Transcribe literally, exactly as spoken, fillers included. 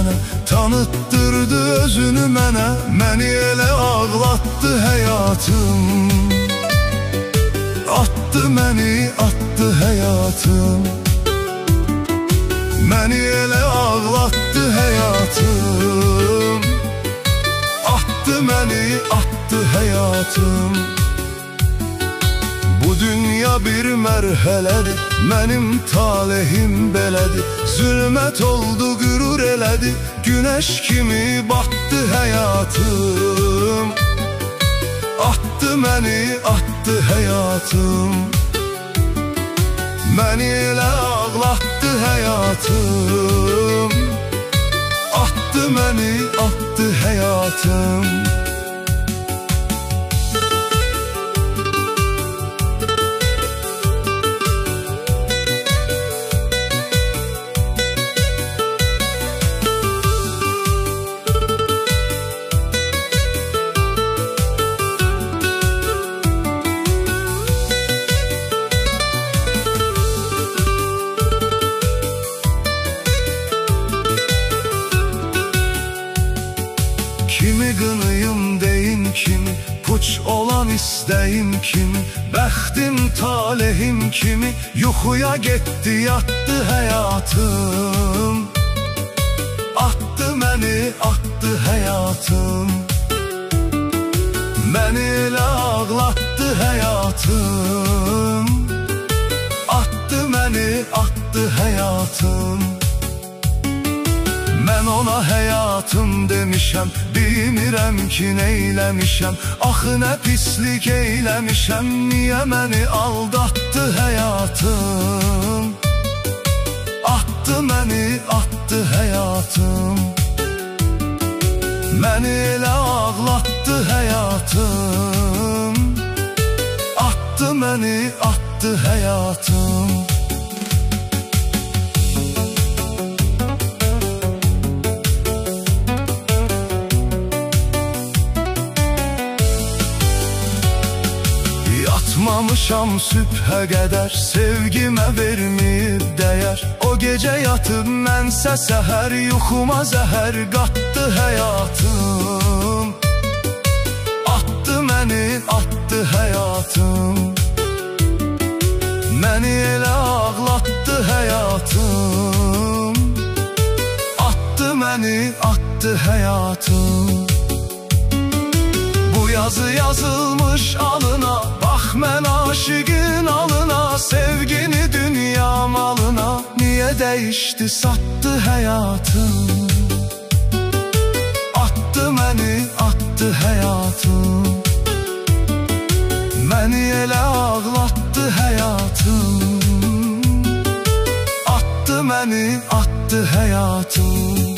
mənə, tanıtdırdı özünü mənə, məni elə ağlatdı həyatım. Atdı məni, atdı həyatım, məni elə ağlatdı həyatım. Atdı məni, atdı həyatım. Bu dünya bir mərhələdir, mənim talihim belədir. Zülmət oldu, qürur elədi, günəş kimi batdı həyatım. Atdı məni, atdı həyatım, məni elə ağlatdı həyatım. Atdı məni, atdı həyatım. Kimi qınıyım deyin kimi, puç olan istəyim kimi, bəxtim talihim kimi, yuxuya getdi yatdı həyatım. Atdı məni, atdı həyatım, məni elə ağlatdı həyatım. Atdı məni, atdı həyatım. Mən ona həyatım demişəm, bilmirəm ki neyləmişəm. Axı nə pislik eyləmişəm, niyə məni aldatdı həyatım. Atdı məni, atdı həyatım, məni elə ağlatdı həyatım. Atdı məni, atdı həyatım. Yatmamışam sübhə qədər, sevgimə verməyib dəyər. O gecə yatıb mənsə səhər, yuxuma zəhər qatdı həyatım. Atdı məni, atdı həyatım, məni elə ağlatdı həyatım. Atdı məni, atdı həyatım. Bu yazı yazılmış alına, bax mən aşığın alına. Sevgini dünya malına, niyə dəyişdi satdı həyatım. Atdı məni, atdı həyatım, məni elə ağlatdı həyatım. Atdı məni, atdı həyatım.